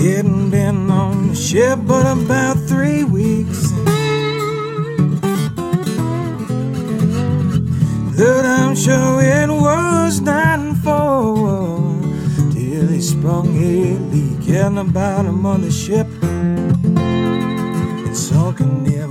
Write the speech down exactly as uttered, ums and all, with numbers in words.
Hadn't been on the ship but about three weeks. But I'm sure it was nightfall till he sprung a leak in the bottom of the ship. It sunk in the